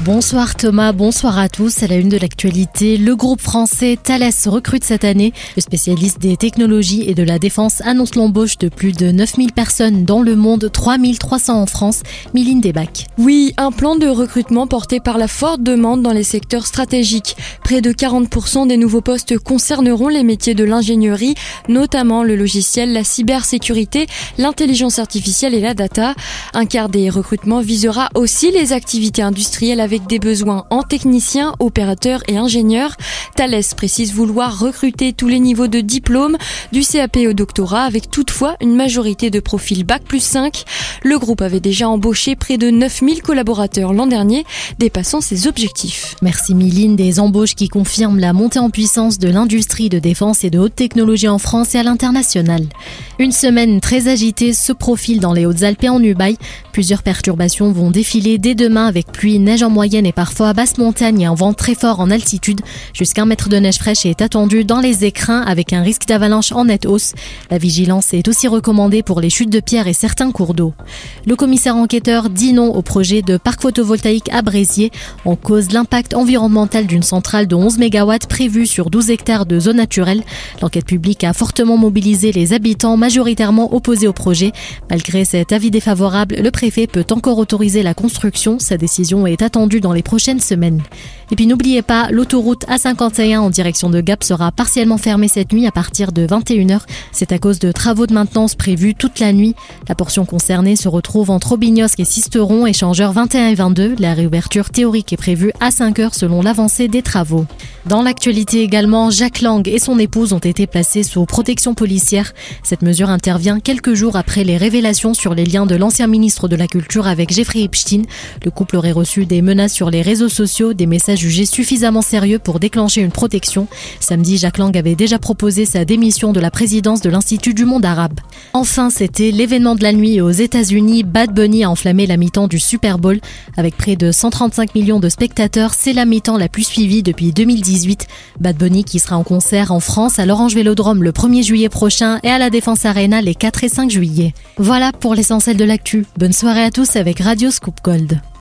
Bonsoir Thomas, bonsoir à tous. À la une de l'actualité, le groupe français Thales recrute cette année. Le spécialiste des technologies et de la défense annonce l'embauche de plus de 9000 personnes dans le monde, 3300 en France. Mylène Debac. Oui, un plan de recrutement porté par la forte demande dans les secteurs stratégiques. Près de 40% des nouveaux postes concerneront les métiers de l'ingénierie, notamment le logiciel, la cybersécurité, l'intelligence artificielle et la data. Un quart des recrutements visera aussi les activités industrielles avec des besoins en techniciens, opérateurs et ingénieurs. Thales précise vouloir recruter tous les niveaux de diplôme, du CAP au doctorat, avec toutefois une majorité de profils Bac+5. Le groupe avait déjà embauché près de 9000 collaborateurs l'an dernier, dépassant ses objectifs. Merci Mylène, des embauches qui confirment la montée en puissance de l'industrie de défense et de haute technologie en France et à l'international. Une semaine très agitée se profile dans les Hautes-Alpes et en Ubaye. Plusieurs perturbations vont défiler dès demain avec pluie, neige en moyenne et parfois à basse montagne et un vent très fort en altitude. Jusqu'à 1 mètre de neige fraîche est attendu dans les écrins avec un risque d'avalanche en nette hausse. La vigilance est aussi recommandée pour les chutes de pierres et certains cours d'eau. Le commissaire enquêteur dit non au projet de parc photovoltaïque à Bréziers. En cause l'impact environnemental d'une centrale de 11 MW prévue sur 12 hectares de zone naturelle. L'enquête publique a fortement mobilisé les habitants majoritairement opposés au projet. Malgré cet avis défavorable, le préfet peut encore autoriser la construction. Sa décision est attendue dans les prochaines semaines. Et puis n'oubliez pas, l'autoroute A51 en direction de Gap sera partiellement fermée cette nuit à partir de 21h. C'est à cause de travaux de maintenance prévus toute la nuit. La portion concernée se retrouve entre Aubignosc et Sisteron, échangeurs 21 et 22. La réouverture théorique est prévue à 5h selon l'avancée des travaux. Dans l'actualité également, Jack Lang et son épouse ont été placés sous protection policière. Cette mesure intervient quelques jours après les révélations sur les liens de l'ancien ministre de la Culture avec Jeffrey Epstein. Le couple aurait reçu des menaces sur les réseaux sociaux, des messages jugés suffisamment sérieux pour déclencher une protection. Samedi, Jack Lang avait déjà proposé sa démission de la présidence de l'Institut du monde arabe. Enfin, c'était l'événement de la nuit aux États-Unis. Bad Bunny a enflammé la mi-temps du Super Bowl. Avec près de 135 millions de spectateurs, c'est la mi-temps la plus suivie depuis 2018. Bad Bunny qui sera en concert en France à l'Orange Vélodrome le 1er juillet prochain et à la Défense Arena les 4 et 5 juillet. Voilà pour l'essentiel de l'actu. Bonne soirée à tous avec Radio Scoop Gold.